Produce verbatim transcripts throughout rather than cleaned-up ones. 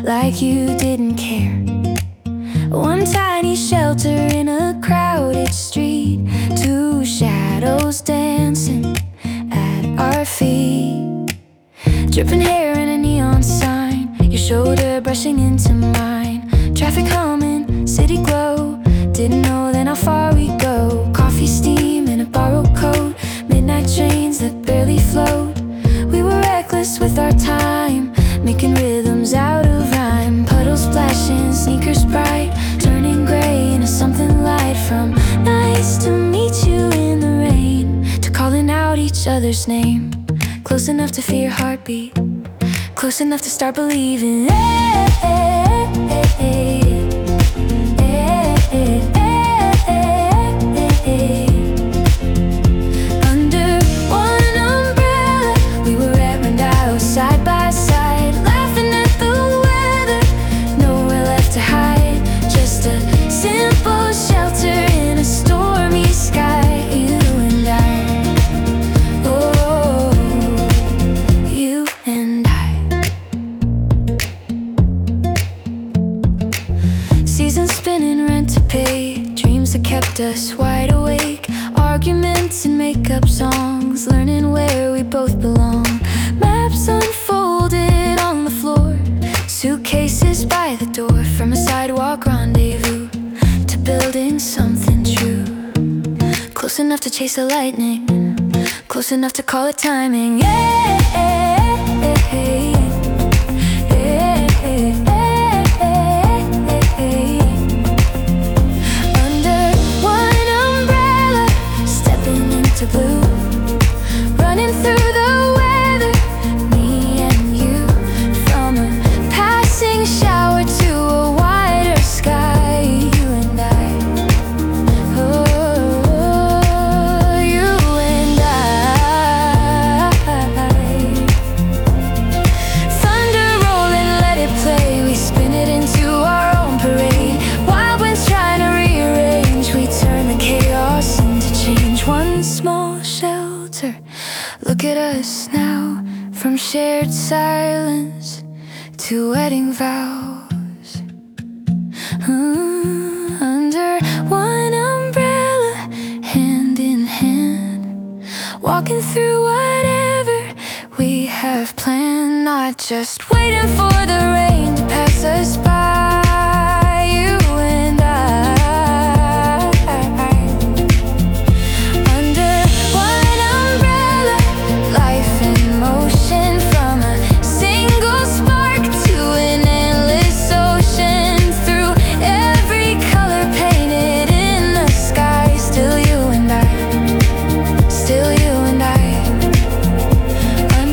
like you didn't care. One tiny shelter in a crowded street, two shadows dancing at our feet. Dripping hair and a neon sign, your shoulder brushing into mine. Traffic humming, city glow, didn't know then how far we'd go. Coffee steam in a borrowed coat, midnight trains that barely float. We were reckless with our time, making rhythms out of rhyme. Puddles splashing, sneakers bright, turning gray into something light. From nice to meet you in the rain, to calling out each other's name. Close enough to feel your heartbeat, close enough to start believing. Hey, hey, hey, hey. Seasons spinning, rent to pay, dreams that kept us wide awake. Arguments and make-up songs, learning where we both belong. Maps unfolded on the floor, suitcases by the door. From a sidewalk rendezvous to building something true. Close enough to chase the lightning, close enough to call it timing. Yeah, yeah, yeah. To blue, running through the weather, me and you. From a passing shower to a wider sky, you and I. Oh, you and I. Thunder rolling, let it play. We spin it into our own parade. Wild winds trying to rearrange, we turn the chaos into change. One small shelter, look at us now. From shared silence to wedding vows. uh, Under one umbrella, hand in hand, walking through whatever we have planned. Not just waiting for the rain to pass us by.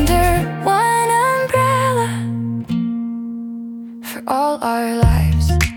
All our lives.